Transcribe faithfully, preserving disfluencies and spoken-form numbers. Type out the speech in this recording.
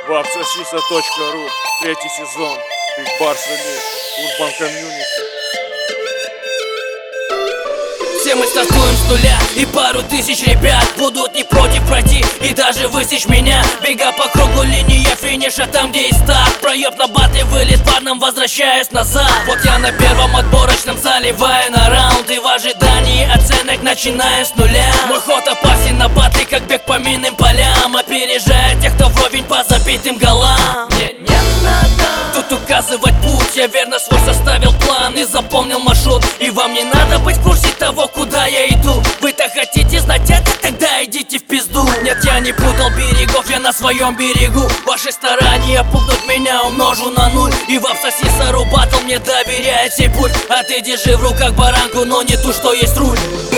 вапсосиса точка ру, третий сезон, Big Bars Release, Urban Community. Все мы стартуем с нуля, и пару тысяч ребят будут не против пройти и даже высечь меня. Бега по кругу, линия финиша там, где и старт. Проеб на батле, вылез парном, возвращаюсь назад. Вот я на первом отборочном, заливая на раунд, и в ожидании оценок начиная с нуля. Мой ход опасен на батле, как бег по минным полям, опережая тех, кто вровень по забитым голам. Мне не надо тут указывать путь, я верно свой составил план и заполнил маршрут. И вам не надо быть в курсе того, куда я иду. Вы-то хотите знать это? Тогда идите в пизду. Нет, я не путал берегов, я на своем берегу. Ваши старания пугнуть меня умножу на нуль. И в абсосиса рубатл мне доверяет сей путь. А ты держи в руках баранку, но не ту, что есть руль.